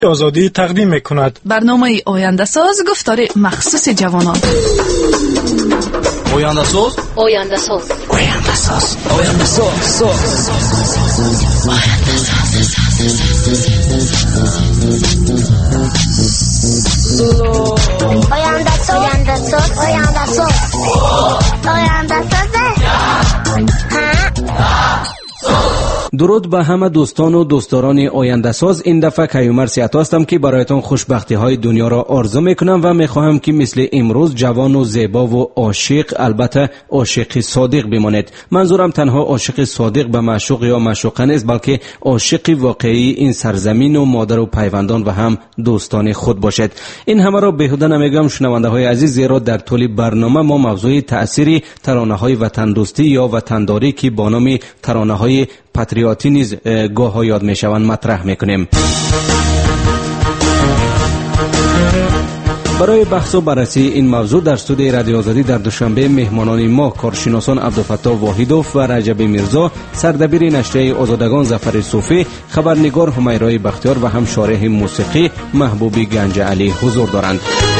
آزادی تقدیم میکند. برنامه آینده ساز گفتار مخصوص جوانان. آینده ساز، آینده ساز، آینده ساز، آینده ساز، آینده ساز، آینده ساز، آینده ساز، آینده ساز. درود به همه دوستان و دوستداران آینده ساز. این دفعه کیومر سیاتا هستم که برایتان خوشبختی های دنیا را آرزو میکنم و میخواهم که مثل امروز جوان و زیبا و عاشق، البته عاشق صادق بمانید. منظورم تنها عاشق صادق به معشوق یا معشوقه نیست، بلکه عاشق واقعی این سرزمین و مادر و پیوندان و هم دوستان خود باشد. این همه را بیهوده نمیگم شنونده های عزیز، زیرا در طول برنامه ما موضوع تأثیر ترانه های وطن دوستی یا وطنداری که با نام ترانه های پاتریوتی نیز گاه ها یاد می شوند مطرح می کنیم. برای بحث و بررسی این موضوع در استودیوی رادیو آزادی در دوشنبه مهمانان ما کارشناسان عبدالفتاح واحدوف و رجب میرزا، سردبیر نشریه آزادگان ظفر صوفی، خبرنگار همیرای بختیار و هم شارح موسیقی محبوبی گنج علی حضور دارند.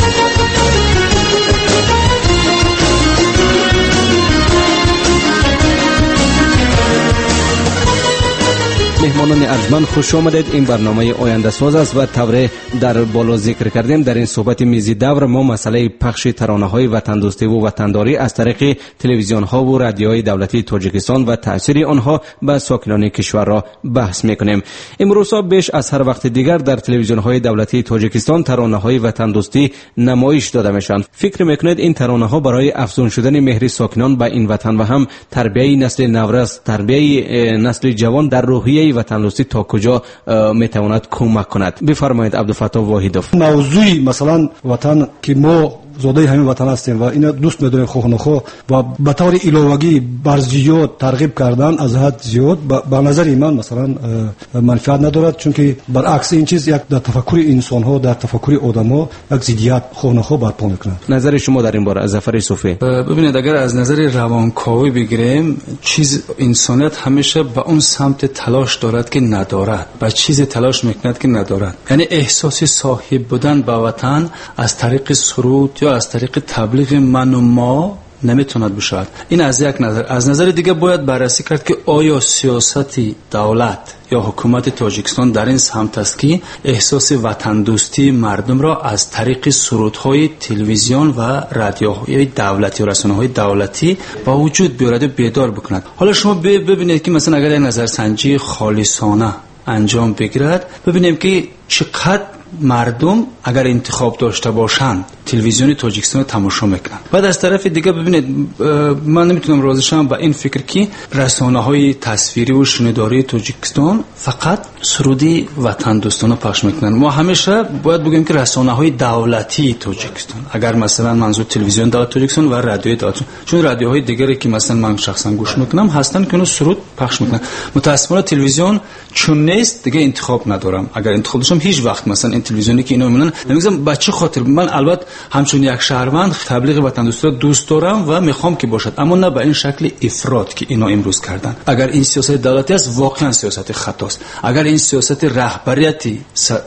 مهمانان ارجمند خوش آمدید. این برنامه آینده ساز است و طور در بالا ذکر کردیم در این صحبت میزی دور ما مسئله پخش ترانه های وطن دوستی و وطنداری از طریق تلویزیون ها و رادیوهای دولتی تاجیکستان و تأثیر آنها به ساکنان کشور را بحث میکنیم. امروز بیش از هر وقت دیگر در تلویزیون های دولتی تاجیکستان ترانه های وطن دوستی نمایش داده میشن. فکر میکنید این ترانه ها برای افزون شدن مهر ساکنان به این وطن و هم تربیت نسل نورس، تربیت نسل جوان در روحیه وطن دوستی تا کجا میتواند کمک کند؟ بفرمایید عبدالفتاح واحدوف. موضوعی مثلا وطن که ما زاده همین وطن هستیم و اینا دوست می‌داریم خواه نخواه و به طور الهوایی برزیات ترغیب کردن از حد زیاد به نظر من مثلا منفعت ندارد، چون که برعکس این چیز یک در تفکر انسان ها، در تفکر آدم ها یک ضدیت خواه نخواه برپا میکنه. نظر شما در این باره از ظفر صوفی؟ ببینید اگر از نظر روانکاوی بگیریم، چیز انسانیت همیشه به اون سمت تلاش دارد که ندارد، به چیز تلاش میکند که ندارد. یعنی احساس صاحب بودن به وطن از طریق سرود یا از طریق تبلیغ من و ما نمیتوند بشود. این از یک نظر. از نظر دیگه باید بررسی کرد که آیا سیاست دولت یا حکومت تاجیکستان در این سمت است که احساس وطن دوستی مردم را از طریق سرودهای تلویزیون و رادیوهای دولتی و رسانه‌های دولتی با وجود بیارد و بیدار بکند. حالا شما ببینید که مثلا اگر یک نظرسنجی خالصانه انجام بگیرد، ببینیم که چقدر مردم اگر انتخاب داشته باشند تلویزیون تاجیکستان رو تماشا میکنن. بعد از طرف دیگه ببینید من نمیتونم راضی شم با این فکر که رسانه‌های تصویری و شنیداری تاجیکستان فقط سرودی وطن دوستانه پخش میکنن. ما همیشه باید بگیم که رسانه‌های دولتی تاجیکستان، اگر مثلا منظور تلویزیون دولت تاجیکستان و رادیوی دولت، چون رادیوهای دیگری که مثلا من شخصا گوش میکنم هستن که اونو سرود پخش میکنن. متأسفانه تلویزیون چون نیست دیگه انتخاب ندارم. اگر انتخاب داشتم هیچ وقت مثلا این تلویزیونی که اینا میمونن نمیگم بچه خاطر من البته همچون یک شهروند تبلیغ وطن دوستی را دوست دارم و میخوام که باشد، اما نه به این شکل افراط که اینا امروز کردن. اگر این سیاست دولتی است واقعا سیاست خطاست. اگر این سیاست رهبریتی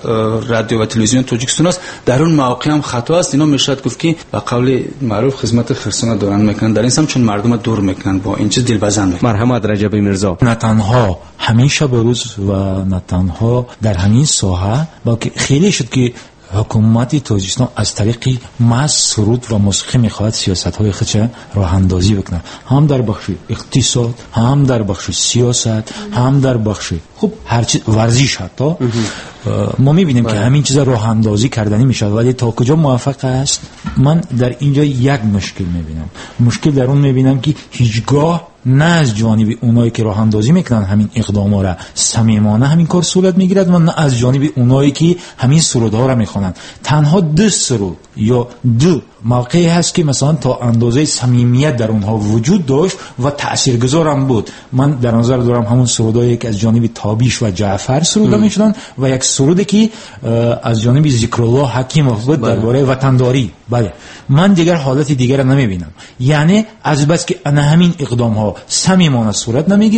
رادیو و تلویزیون تاجیکستان است در اون موقع هم خطا است. اینا میشد گفت که به قول معروف خدمت خرسانه دارن میکنن در این سم، چون مردم دور میکنن با این چیز دلبزن میکنن. مرحمت رجب میرزا. نه تنها همین شب و روز و نه تنها در همین ساحه، بلکه خیلی شد که حکومت تاجیکستان از طریق محض سرود و موسیقی میخواهد سیاست‌های خودش راه اندازی بکنه، هم در بخش اقتصاد، هم در بخش سیاست، هم در بخش هر چیز، ورزش حتی. ما میبینیم که همین چیزا راه اندازی کردنی میشه، ولی تا کجا موفق است من در اینجا یک مشکل میبینم. مشکل در اون میبینم که هیچگاه نه از جانب اونایی که راه اندازی میکنن همین اقداما را صمیمانه همین کار صورت میگیرد و نه از جانب اونایی که همین سرودها را میخوانند. تنها دو سرود یا دو موقعی هست که مثلا تا اندازه صمیمیت در اونها وجود داشت و تاثیرگذارم بود. من در نظر دارم همون سرودایی که از جانب تابیش و جعفر سروده میشدن و یک سرودی که از جانب ذکرالله حکیموف بود درباره وطنداری. بله، من دیگر حالت دیگر را نمیبینم. یعنی از بس که همین اقدام ها صمیمانه صورت نمیگیرن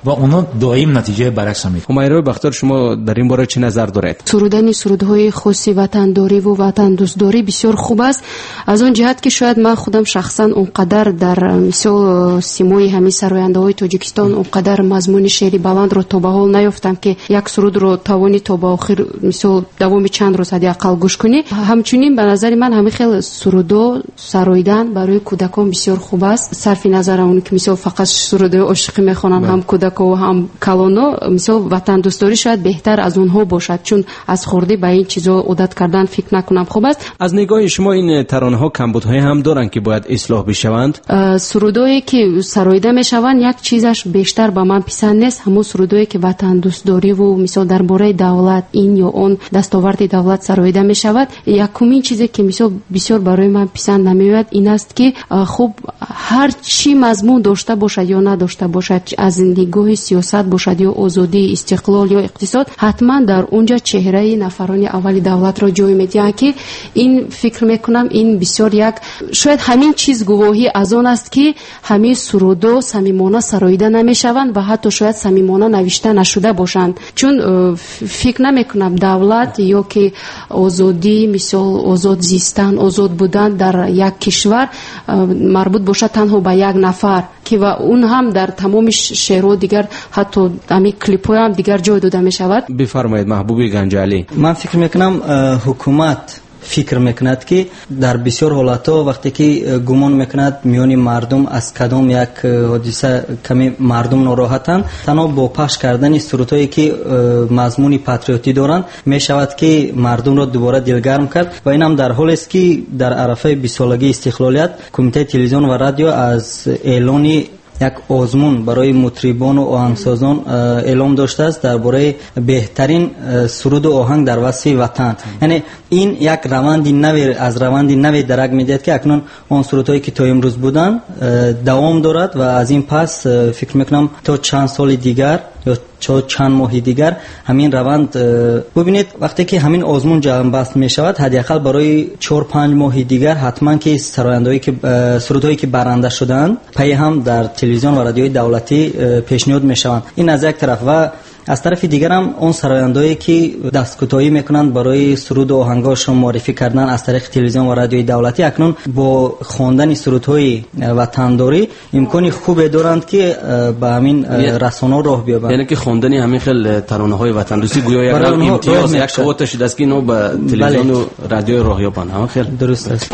و اونا دائم نتیجه برعکس میده. همیرا بختیار، شما در این باره چه نظر دارید؟ سرودن سرودهای خاصی وطنداری و وطن دوستداری بسیار خوب است، از اون جهت که شاید من خودم شخصا اونقدر در مثل سیمای همین سراینده‌های تاجیکستان اونقدر مضمون شعری بلند رو تا به حال نیافتم که یک سرود رو توانی تا به آخر مثل دوام چند روز حداقل گوش کنی. همچنین به نظر من همین خیلی سرودو سراییدن برای کودکان بسیار خوب است، صرف نظر اون که مثل فقط سرودای عاشقی میخونن هم کودک و هم کلانو، مثل وطن دوستداری شاید بهتر از اونها باشد، چون از خورده به این چیزا عادت کردن فکر نکنم خوب است. از نگاه شما این ترانه ها کمبودهای هم دارن که باید اصلاح بشوند؟ سرودایی که سراییده میشوند یک چیزش بیشتر به من پسند نیست، همون سرودایی که وطن دوستداری و مثلا درباره دولت این یا اون دستاورد دولت سراییده میشود. یکمین چیزی که مثلا بسیار برای من پسند نمیاد این است که خب هر چی مضمون داشته باشد یا نداشته باشد، از نگاه سیاست باشد یا آزادی، استقلال یا اقتصاد، حتما در اونجا چهره نفران اول دولت را جای میدن که این فکر میکنم این بسیار یک شاید همین چیز گواهی از آن است که همین سرودو صمیمانه سراییده نمیشوند و حتی شاید صمیمانه نوشته نشده باشند، چون فکر نمیکنم دولت یا که آزادی مثل آزاد زیستن، آزاد بودن در یک کشور مربوط باشد تنها به یک نفر که و اون هم در تمام شعرها دیگر حتی همین کلیپ‌ها هم دیگر جای داده میشود. بفرمایید محبوب گنجعلی. من فکر میکنم حکومت فکر میکند که در بسیار حالتها وقتی که گمان میکند میان مردم از کدام یک حادثه کمی مردم ناراحتند، تنها با پخش کردن سرودهایی که مضمون پاتریوتی دارند میشود که مردم را دوباره دلگرم کرد و این هم در حالی است که در عرفه 20 سالگی استقلالیت کمیته تلویزیون و رادیو از اعلان یک آزمون برای مطربان و آهنگسازان اعلام داشته است درباره بهترین سرود و آهنگ در وصف وطن. یعنی این یک روند نوی از روند نوی درک میدهد که اکنون آن سرودهایی که تا امروز بودن دوام دارد و از این پس فکر میکنم تا چند سال دیگر یا چند ماه دیگر همین روند ببینید وقتی که همین آزمون جمع بست می شود حداقل برای 4-5 ماه دیگر حتما که سرایندهایی که سرودهایی که برنده شدند پی هم در تلویزیون و رادیوی دولتی پیشنهاد می شوند. این از یک طرف و از طرف دیگر هم اون سرایندهایی که دستکوتایی میکنند برای سرود و آهنگاشون معرفی کردن از طریق تلویزیون و رادیوی دولتی اکنون با خواندن سرودهای وطنداری امکانی خوبی دارند که به همین رسانه‌ها راه بیابند. یعنی که خواندن همین خیلی ترانه‌های وطندوستی گویا یک امتیاز یک قوت شده است که اینو به تلویزیون و رادیو راه یابند. همین خیلی درست است.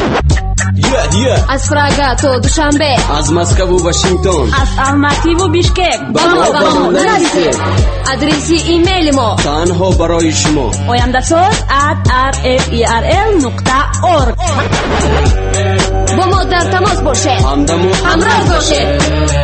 از پراگا تا دوشنبه، از مسکو و واشنگتن، از الماتی و بیشکک با ما نرسید. آدرس ایمیل ما تنها برای شما oyandasoz@rferl.org. با ما در تماس باشید، همراه باشید.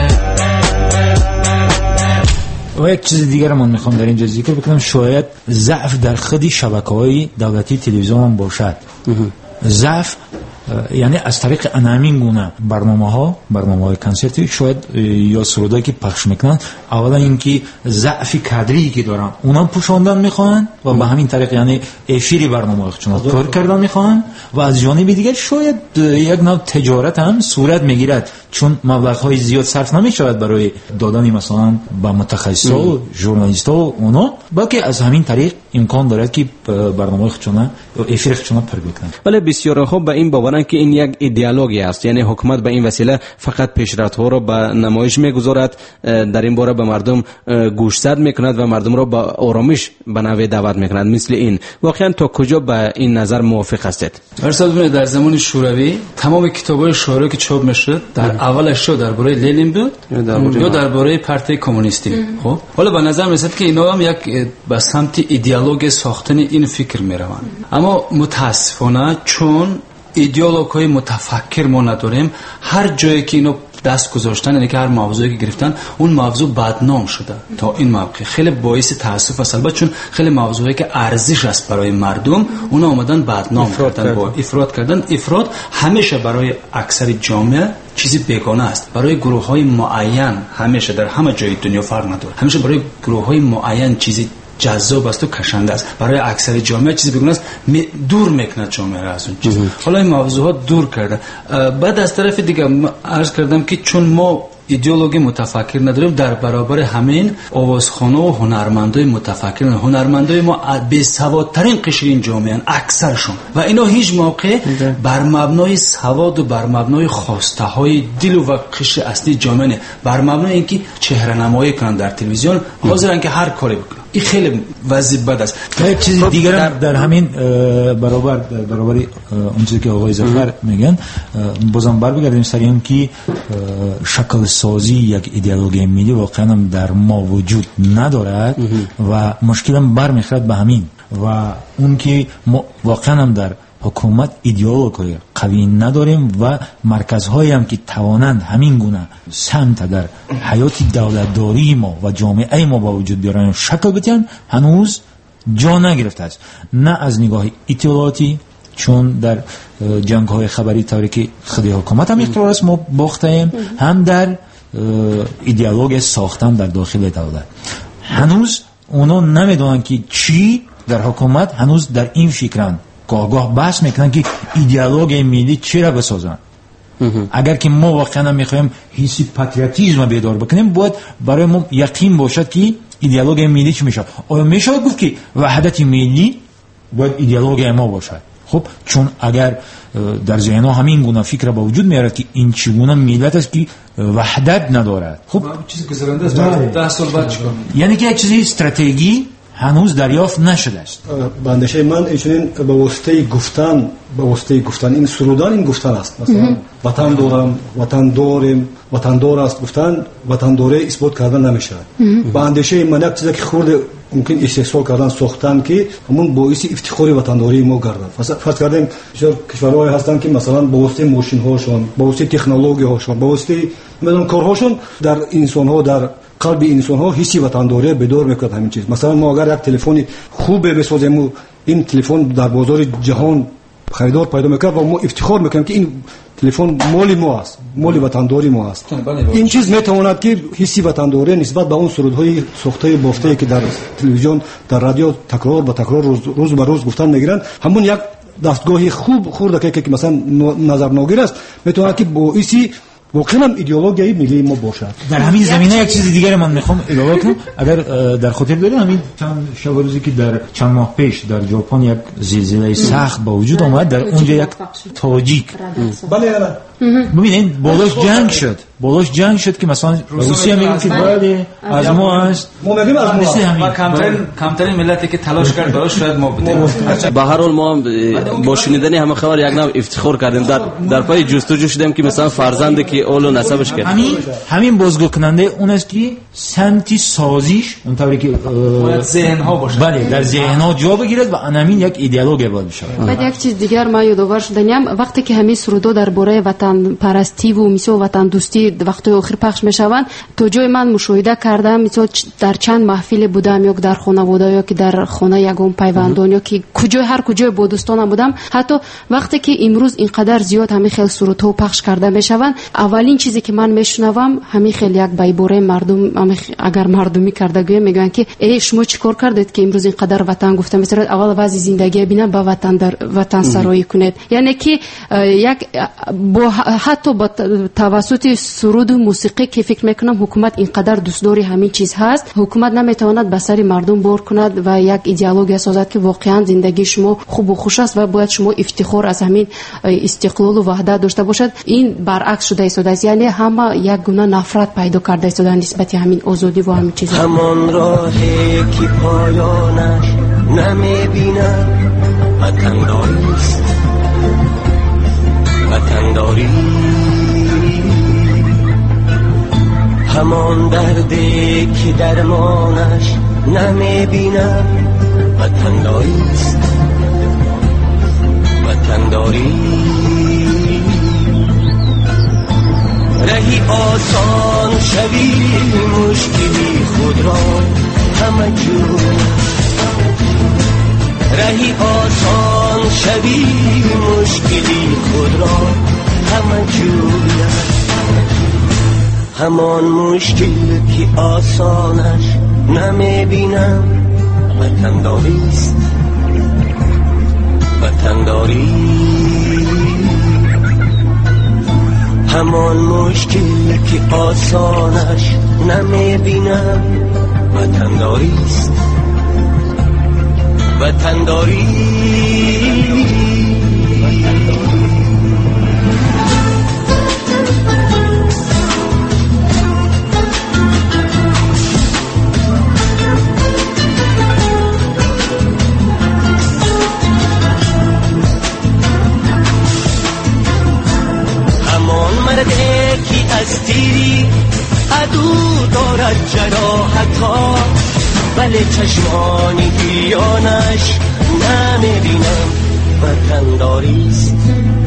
و یک چیز دیگر من میخوام در اینجا ذکر بکنم، شاید ضعف در خود شبکه‌های دولتی تلویزیون هم باشد. ضعف یعنی از طریق همین گونه برنامه‌های کنسرتی شاید یا سرودایی که پخش میکنن، اولا اینکه ضعف کادری که دارن اونا پوشاندن میخوان و به همین طریق یعنی افیری برنامه‌هاشون کار کردن میخوان و از جانب دیگر شاید یک نوع تجارت هم صورت میگیرد، چون مبلغ‌های زیاد صرف نمیشود برای دادن مثلا به متخصصا و ژورنالیست‌ها و اونا، بلکه از همین طریق امکان دارد که برنامه‌های خودشون یا افیر خودشون پر بکنن. ولی بسیار خوب به این باورن که این یک ایدئولوژی است، یعنی حکومت به این وسیله فقط پیشرفت‌ها را به نمایش می‌گذارد، در این باره به مردم گوشزد می‌کند و مردم را به آرامش به نوی دعوت می‌کند. مثل این واقعا تا کجا به این نظر موافق هستید؟ ارسال در زمان شوروی تمام کتاب‌های شعاری که چاپ می‌شد در اولش درباره لنین بود یا درباره پارتی کمونیستی. خب حالا به نظر میاد که اینا هم یک به سمت ایدئولوژی ساختن این فکر میروند، اما متاسفانه چون ایدئولوژهای متفکر ما نداریم، هر جایی که اینو دست گذاشتن، یعنی که هر موضوعی که گرفتن اون موضوع بدنام شده تا این موقع. خیلی باعث تاسف است البته، چون خیلی موضوعی که ارزش است برای مردم اونا اومدن بدنام کردن، با افراط کردن. افراط همیشه برای اکثر جامعه چیزی بیگانه است، برای گروه‌های معین همیشه در همه جای دنیا فرق نداره، همیشه برای گروه‌های معین چیزی جذاب است و کشنده است، برای اکثر جامعه چیزی بیگانه است، دور میکنه جامعه را از اون چیز. حالا این موضوعات دور کرده. بعد از طرف دیگه عرض کردم که چون ما ایدئولوژی متفکر نداریم. در برابر همین آوازخوان‌ها و هنرمندای متفکر، هنرمندای ما بی‌سوادترین قشر این جامعه اکثرشون، و اینا هیچ موقع بر مبنای سواد و بر مبنای خواسته های دل و قشر اصلی جامعه، بر مبنای اینکه چهره نمایی کنن در تلویزیون حاضرن که هر کاری بکنن. این خیلی وضع بد است. یک چیز دیگر در همین برابر اون چیزی که آقای ظفر میگن، بازم برگردیم سر این که شکل سازی یک ایدئولوژی ملی واقعا در ما وجود ندارد و مشکل هم برمیخورد به همین، و اون که ما واقعا در حکومت ایدئولوژی قوی نداریم و مرکزهایی هم که توانند همین گونه سمت در حیات دولتداری ما و جامعه ما با وجود بیارن شکل بدن هنوز جا نگرفته است. نه از نگاه اطلاعاتی، چون در جنگ های خبری طوری که خود حکومت هم اختیار است ما باختیم، هم در ایدئولوژی ساختن در داخل دولت. هنوز اونا نمیدونن که چی در حکومت هنوز در این فکرن، گاه بحث میکنن که ایدئولوژی ملی چرا بسازن. اگر که ما واقعا میخوایم حس پاتریوتیسم بیدار بکنیم، باید برای ما یقین باشد که ایدئولوژی ملی چی میشه. آیا میشه گفت که وحدت ملی باید ایدئولوژی ما باشد؟ خب چون اگر در ذهنها همین گونه فکر با وجود میارد که این چگونه ملت است که وحدت ندارد، خب چیزی که زرنده است 10 سال بعد چیکار؟ یعنی که یک چیزی استراتژی هنوز دریافت نشده است. به اندیشه من اینچنین به واسطه گفتن این سرودان این گفتن است. مثلا وطن دارم، وطن داریم، وطن دار است گفتن، وطن داره اثبات کردن نمیشه. به اندیشه من یک چیزی که خورده ممکن استحصال کردن ساختن که همون باعث افتخار وطنداری ما گردد. فرض کردیم کشورهای هستن که مثلا با واسطه ماشین هاشون، با واسطه تکنولوژی هاشون، با واسطه مثلا کارهاشون در انسان ها، در قلب انسان ها حسی وطنداری بدور میکرد. همین چیز مثلا ما اگر یک تلفن خوب بسازیم، این تلفن در بازار جهان خریدار پیدا میکرد و ما افتخار میکنیم که این تلفن مال ما است، مال وطنداری ما است. این چیز میتواند که حسی وطنداری نسبت به اون سرودهای ساخته بافته که در تلویزیون، در رادیو تکرار به تکرار روز به روز گفتن میگیرن، همون یک دستگاهی خوب خورده که مثلا نظر ناگیر است، میتواند که باعثی واقعا ایدئولوژی ملی ما باشد. در همین زمینه یک چیز دیگه من میخوام اضافه کنم. اگر در خاطر دارید همین چند شب روزی که در چند ماه پیش در ژاپن یک زلزله سخت با وجود آمد، در اونجا یک تاجیک بله ببینید بالاش جنگ شد که مثلا روسیه میگه که بله از ما است، ما میگیم از ما، کمترین ملتی که تلاش کرد براش شاید ما بودیم. به هر حال ما با شنیدن همه خبر یک نوع افتخار کردیم، در پای جستجو شدیم که مثلا فرزندی که اول و نسبش کرد. همین بازگو کننده اون است که سمتی سازیش اونطوری که باید ذهن ها باشه، بله در ذهن ها جا بگیرد و همین یک ایدئولوژی باید بشه. بعد یک چیز دیگر ما یادآور شدم، وقتی که همین سرودو درباره وطن پرستی و مثلا وطن دوستی وقتی آخر پخش میشوند، تو جای من مشاهده کردم مثلا در چند محفل بودم، یا در خانواده یا که در خانه یگان پیوندان یا که هر کجای با دوستانم بودم، حتی وقتی که امروز اینقدر زیاد همین خیلی سرودها پخش کرده میشوند، اولین چیزی که من میشنوم همین خیلی یک بایبوره مردم اگر مردمی کرده میگن که ای شما چیکار کردید که امروز اینقدر وطن گفته می‌شود، اول وضع زندگی ببینید با وطن در وطن سرایی کنید. یعنی که یک با حتی با توسط سرود و موسیقی که فکر میکنم حکومت اینقدر دوستداری همین چیز هست، حکومت نمیتواند به سر مردم بار کند و یک ایدئولوژی سازد که واقعا زندگی شما خوب و خوش است و باید شما افتخار از همین استقلال و وحدت داشته باشد. این برعکس شده است، یعنی همه یک گونه نفرت پیدا کرده است نسبت همین آزادی و همین چیزا. همان راهی که پایانش نمیبینم وطنداریست، وطنداری همان دردی که درمانش نمیبینم وطنداریست، وطنداری رهی آسان شوی مشکلی خود را همه جور، رهی آسان شوی مشکلی خود را همه جور، همان مشکل که آسانش نمیبینم وطنداریست، وطنداری همان همان مشکل که آسانش نمیبینم وطنداریست وطنداری یکی از تیری عدو دارد جراحت‌ها بله چشمانی بیانش نمیبینم وطنداریست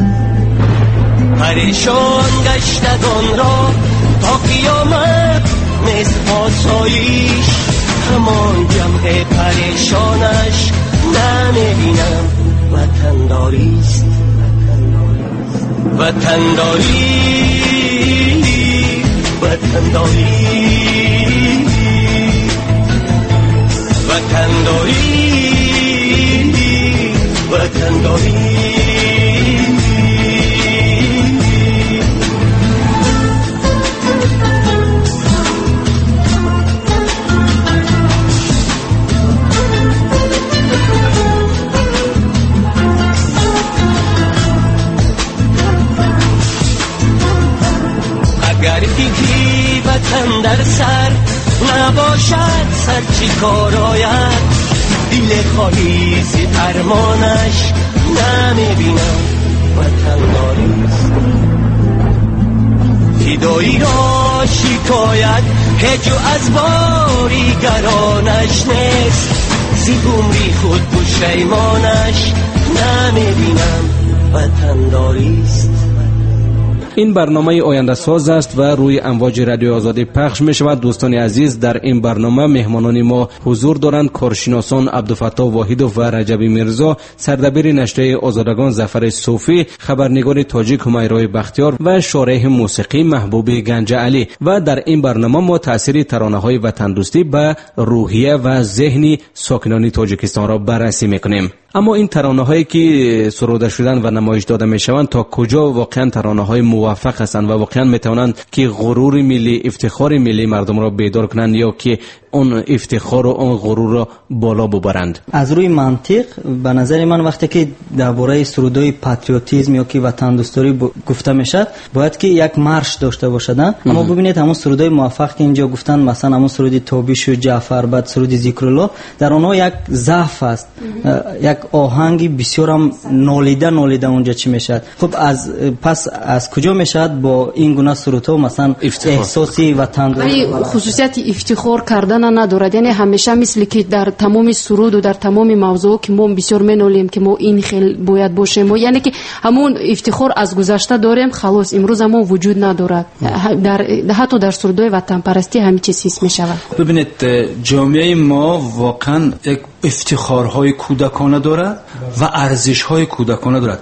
پریشان گشتگان را تا قیامت مثل آسایش همان جمع پریشانش نمیبینم وطنداریست وطنداری وطنداری وطنداری وطنداری اگر دیگی وطن در سر نباشد سر چی کار آید دل خواهی زی ارمانش نمیبینم وطنداریست فدایی را شکایت هجو از باریگرانش نیست زی گمری خود پشیمانش نمیبینم وطنداریست. این برنامه آینده ساز است و روی امواج رادیو آزادی پخش می شود. دوستان عزیز، در این برنامه مهمانان ما حضور دارند کارشناسان عبدالفتاح واحدوف و رجبی میرزا، سردبیر نشریه آزادگان ظفر صوفی، خبرنگار تاجیک همیرای بختیار و شارح موسیقی محبوب گنج علی. و در این برنامه ما تاثیر ترانه های وطن دوستی به روحیه و ذهنی ساکنان تاجیکستان را بررسی میکنیم. اما این ترانه هایی که سروده شدن و نمایش داده می شوند تا کجا واقعا ترانه های موفق هستند و واقعا می توانند که غرور ملی، افتخار ملی مردم را بیدار کنند یا که اون افتخار و اون غرور را بالا ببرند؟ از روی منطق به نظر من وقتی که درباره سرودای پاتریوتیسم یا که وطن دوستاری گفته میشد باید که یک مارش داشته باشد. اما ببینید همون سرودای موفق که اینجا گفتن، مثلا همون سرود توبیش و جعفر، بعد سرود ذکرالله، در اونها یک ضعف است، یک آهنگ بسیار هم نالیده اونجا چی میشد. خب از کجا میشد با این گونه سرودها مثلا احساسی وطن ولی خصوصیت افتخار کردن ندارد، یعنی همیشه مثل که در تمام سرود و در تمام موضوع که ما بسیار منولیم که ما این خیلی باید باشیم، یعنی که همون افتخار از گذشته داریم، خلاص امروز ما وجود ندارد. حتی در سرودای وطن پرستی همین چیز حس میشود. ببینید جامعه ما واقعا یک افتخارهای کودکانه دارد و ارزش‌های کودکانه دارد.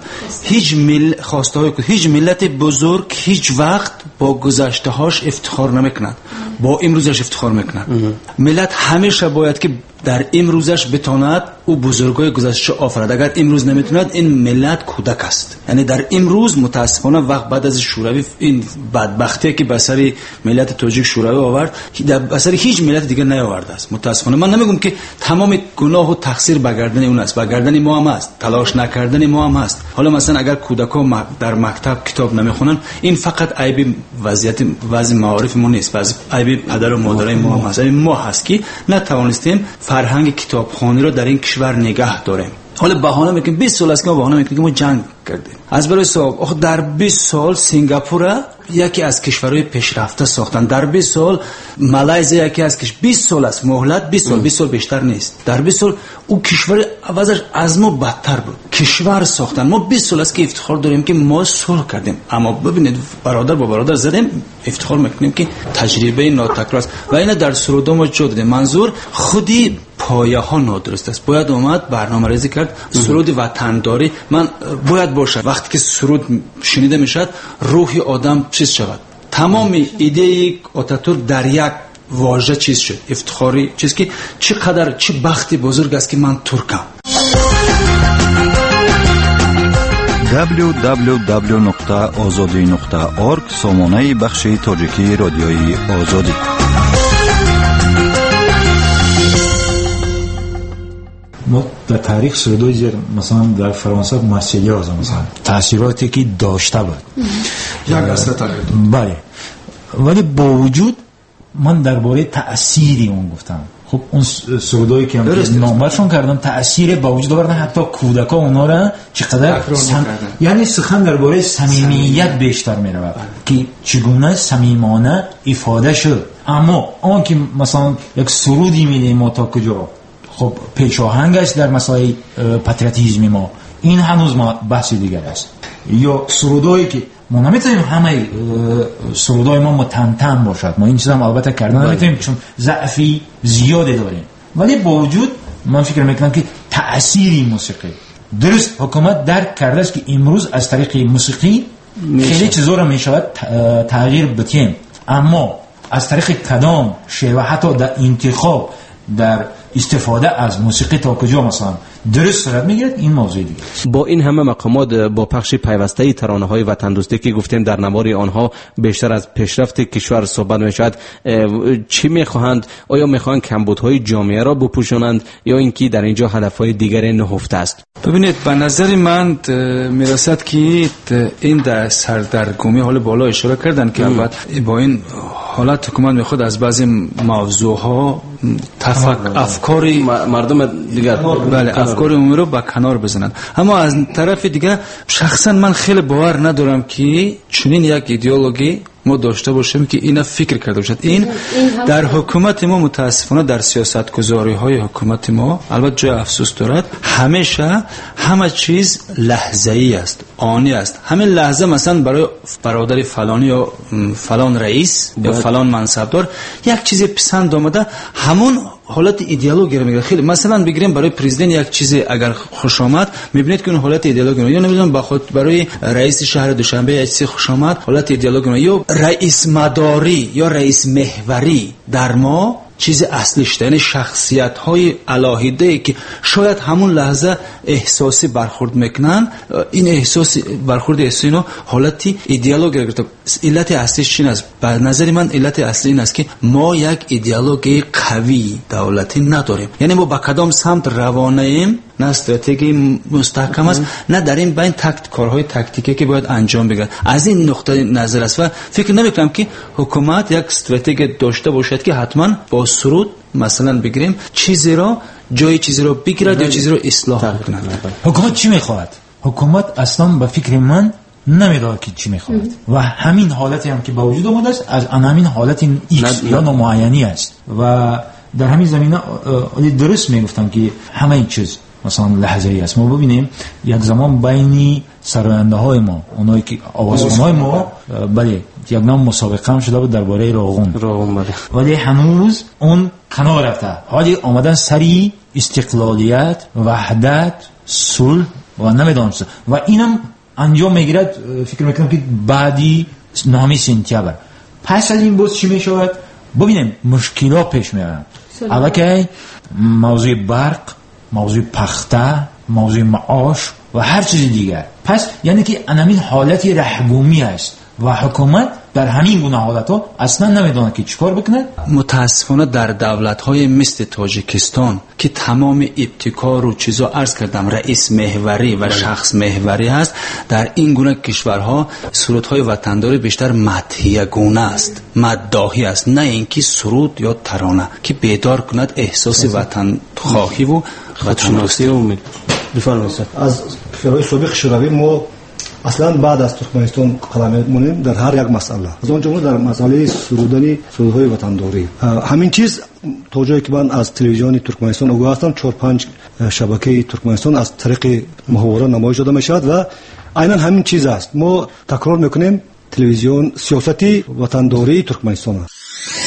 هیچ ملت بزرگ هیچ وقت با گذشته‌هاش افتخار نمی‌کند، با امروزش افتخار می‌کند. ملت همیشه باید که در امروزش بتواند او بزرگای گذشته آفرید. اگر امروز نمیتوند این ملت کودک است. یعنی در امروز متاسفانه وقت بعد از شوروی این بدبختی که به سر ملت تاجیک شوروی آورد به سر هیچ ملت دیگه نیاورده است. متاسفانه من نمیگم که تمام گناه و تقصیر به گردن اون است، به گردن ما هم است، تلاش نکردن ما هم است. حالا مثلا اگر کودکان در مکتب کتاب نمیخونن این فقط عیب وضع معارف ما نیست، عیب پدر و مادرای ما هم هست. ما هست که نتوانستیم فرهنگ کتابخوانی رو در این کشور نگه داریم. حالا بهانه میکنیم 20 سال است که ما بهانه میکنیم که ما جنگ کردیم. از برای صاحب در 20 سال سنگاپور یکی از کشورهای پیشرفته ساختن، در 20 سال مالایزیا یکی از 20 سال است مهلت، 20 سال بیشتر نیست. در 20 سال او کشور عوضش از ما بدتر بود، کشور ساختن. ما 20 سال است که افتخار داریم که ما صلح کردیم. اما ببینید برادر با برادر زدیم، افتخار میکنیم که تجربه ناتکرار است و اینا در سرود ما جا دادیم. منظور خودی پایه ها نادرست است. باید اومد برنامه ریزی کرد. سرود وطنداری من باید باشه وقتی که سرود شنیده میشد روح آدم چیز شود. تمام ایده آتاتورک در یک واژه چیز شد، افتخاری چیز که چقدر چه بختی بزرگ است که من ترکم. www.azadi.org سامانه بخش تاجیکی رادیوی آزادی. ما در تاریخ سرودای زیر مثلا در فرانسه مارسیلیاز مثلا تاثیراتی که داشته بود یک اثر تغییر داد. بله، ولی با وجود من درباره تأثیری اون گفتم. خب اون سرودایی که نامبرشون کردن تأثیر با وجود آوردن، حتی کودکا اونا را چقدر یعنی سخن درباره صمیمیت بیشتر میره که چگونه صمیمانه افاده شد. اما آن که مثلا یک سرودی میدیم ما تا کجا خب پیشاهنگ است در مسائل پاتریوتیسم ما، این هنوز ما بحث دیگر است. یا سرودایی که ما نمیتونیم همه سرودای ما متنتن باشد، ما این چیز هم البته کردن نمیتونیم چون ضعفی زیاده داریم، ولی با وجود من فکر میکنم که تأثیری موسیقی درست حکومت درک کرده است که امروز از طریق موسیقی خیلی چیزا را میشود تغییر بدیم، اما از طریق کدام شیوه حتی در انتخاب در استفاده از موسیقی تا کجا مثلا درست صورت میگیرد این موضوع دیگه. با این همه مقامات با پخش پیوسته ترانه های وطن دوستی که گفتیم در نوار آنها بیشتر از پیشرفت کشور صحبت میشود، چی میخواهند؟ آیا میخواهند کمبودهای جامعه را بپوشانند یا اینکه در اینجا هدفهای دیگری نهفته است؟ ببینید به نظر من میرسد که این در سردرگمی حال بالا اشاره کردن که البته با این حالت حکومت میخواد از بعضی موضوعها افکاری مردم دیگر افکار عمومی رو با کنار بزنند. اما از طرف دیگه شخصا من خیلی باور ندارم که چنین یک ایدئولوژی ما داشته باشیم که اینا فکر کرده باشد. این در حکومت ما متاسفانه در سیاست گذاری های حکومت ما البته جای افسوس دارد، همیشه همه چیز لحظه‌ای است، آنی است. همین لحظه مثلا برای برادر فلانی یا فلان رئیس یا فلان منصبدار یک چیز پسند آمده همون حالت ایدئولوژی رو میگیره. خیلی مثلا بگیریم برای پرزیدنت یک چیز اگر خوش آمد میبینید که اون حالت ایدئولوژی، یا نمیدونم برای رئیس شهر دوشنبه یک چیز خوش آمد حالت ایدئولوژی، یا رئیس مداری یا رئیس محوری در ما چیز اصلیش، یعنی شخصیت های علاهیده که شاید همون لحظه احساسی برخورد میکنن، این احساس برخورد احساسی حالتی ایدئولوژی گرفته. علت اصلیش چی است؟ به نظر من علت اصلی این است که ما یک ایدئولوژی قوی دولتی نداریم، یعنی ما با کدام سمت روانه ایم، نه استراتژی مستحکم است، نه در این بین کارهای تاکتیکی که باید انجام بگیرد. از این نقطه نظر است و فکر نمیکنم که حکومت یک استراتژی داشته باشد که حتما با سرود مثلا بگیریم چیزی را جای چیزی را بگیرد یا چیزی را اصلاح کند. حکومت چی میخواهد؟ حکومت اصلا به فکر من نمیداد که چی میخواهد و همین حالتی هم که با وجود آمده است از همین حالت ایکس یا نامعینی است و در همین زمینه درست میگفتم که همه این چیز مثلا لحظه‌ای است. ما ببینیم یک زمان بین سراینده های ما، اونایی که آوازخوان‌های ما، بله یک نام مسابقه هم شده بود درباره راغون بله، ولی هنوز اون کنار رفته. حالی آمدن سری استقلالیت، وحدت، صلح و نمیدونم و اینم انجام میگیرد. فکر میکنم که بعدی 9 سپتامبر پس از این باز چی میشود؟ ببینیم مشکلات پیش میاد. البته موضوع برق، موضوع پخته، موضوع معاش و هر چیز دیگر. پس یعنی که همین حالتی رهگمی است و حکومت در همین گونه حالتها اصلا نمیدونه که چیکار بکنه. متاسفانه در دولت‌های مثل تاجیکستان که تمام ابتکار و چیزا عرض کردم رئیس محوری و شخص محوری است، در این گونه کشورها سرودهای وطنداری بیشتر مدحیه گونه است، مداحی است، نه اینکه سرود یا ترانه که بیدار کند احساس وطن خواهی و وطن‌دوستی رو بفرمایید. از کشورهای سابق شوروی ما اصلا بعد از ترکمنستان قدم می‌نهیم در هر یک مسئله، از اون جمله در مسئله سرودهای وطنداری. همین چیز تا جایی که من از تلویزیون ترکمنستان آگاه هستم 4-5 شبکه ترکمنستان از طریق محاوره نمایش داده میشود و عیناً همین چیز است. ما تکرار میکنیم تلویزیون سیاستی وطنداری ترکمنستان است.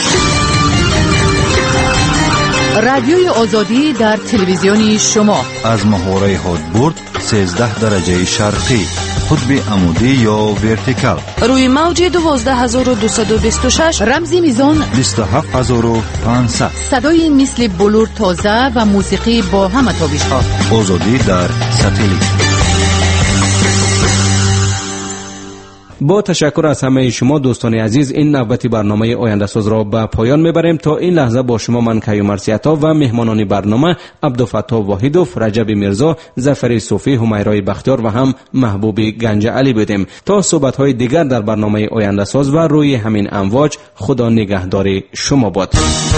رادیوی آزادی در تلویزیون شما از محوره هادبورد 13 درجه شرقی، قطب عمودی یا ورتیکال، روی موج 12226 رمزی میزان 27500، صدای مثل بلور تازه و موسیقی با همه تابش ها. آزادی در ساتلیت. با تشکر از همه شما دوستان عزیز، این نوبتی برنامه آینده ساز را به پایان میبریم. تا این لحظه با شما من کیومرث عطا و مهمانان برنامه عبدالفتاح واحدوف، رجب میرزا، ظفر صوفی، همیرای بختیار و هم محبوب گنج علی بودیم. تا صحبت های دیگر در برنامه آینده ساز و روی همین امواج، خدا نگهدار شما باد.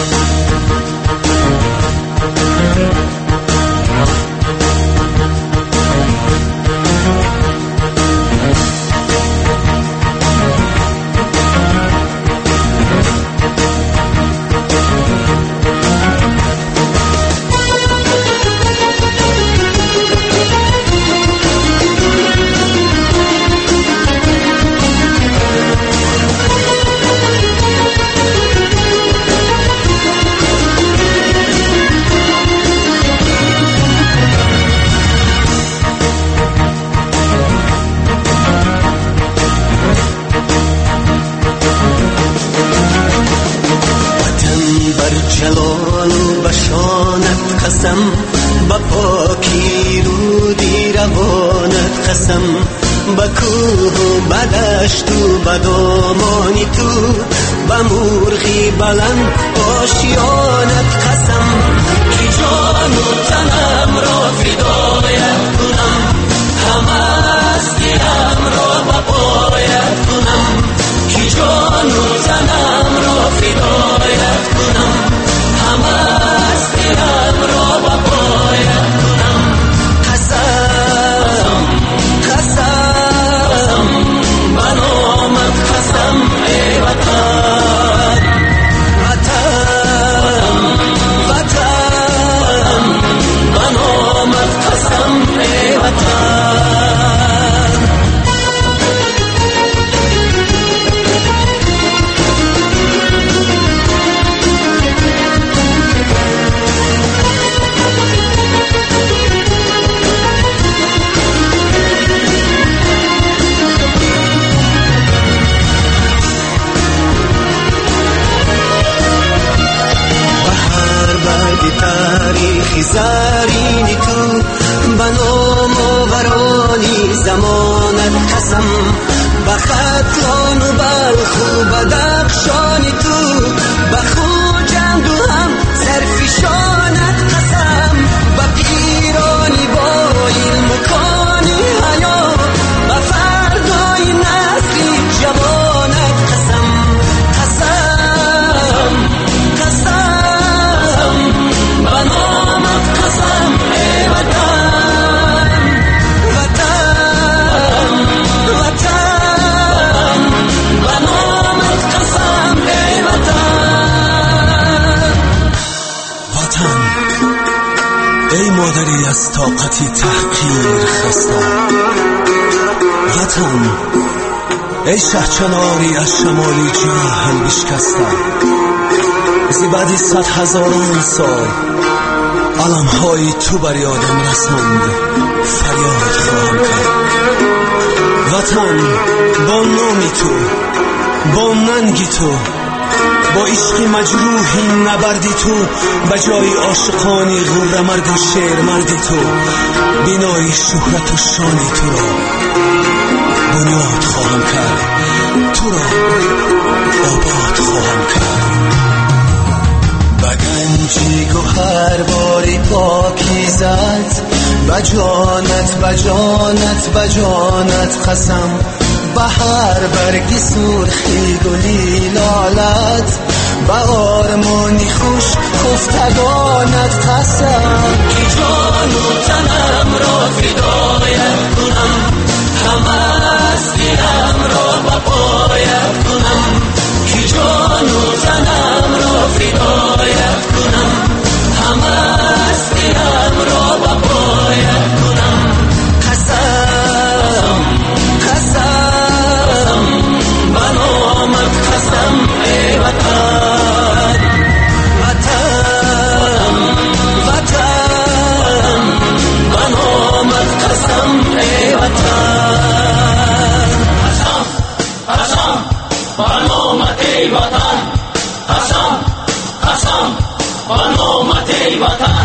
جلال و بشانت قسم، با پاکی رودی روانت قسم، با کوه و بدشت و بدامانی تو، با مرغی بلند آشیانت قسم، که جان و تنم را فدایت کنم، همه از دلم را با پایت کنم، که جان و تنم را فدایت کنم، همه از دلم را با پایت کنم. قسم قسم به نامت قسم ای وطن، وطن وطن به نامت قسم ای وطن. تاریخی زرینی تو، به نام آورانی زمانت قسم، به ختلان و بلخ و بدخشانی تو، به خوجند و هم سرفشانت قسم، به پیرانی با علم و کانی حیا، به فردای نسلی جوانت قسم. قسم قسم به نامت قسم ای وطن، وطن وطن به نامت قسم ای وطن. وطن ای مادری از طاقتی تحقیر خسته، وطن ای شهچناری از شمالی جهل بشکسته، زی بعدی 100,000 سال علمهای تو بر یادم رساند، فریاد خواهم کرد. وطن با نامی تو، با ننگی تو، با عشق مجروحی نبردی تو، به جای عاشقانی غره مرد و شعر مردی تو، بینای شهرت و شانی تو را بنیاد خواهم کرد، تو را آباد خواهم کرد. بگنجی گوهر باری پاکیزت، بجانت بجانت بجانت قسم، بهر برگی سرخی گلی لالت، به آرمانی خوش خفتگانت قسم، که جان و تنم را فدایت کنم، همه از دلم را به پایت کنم، که جان و تنم را فدایت کنم، همه از دلم را به پایت کنم. قسم قسم به نامت قسم ای وطن، وطن وطن به نامت قسم ای وطن. قسم قسم به نامت ای وطن، قسم قسم به نامت ای وطن.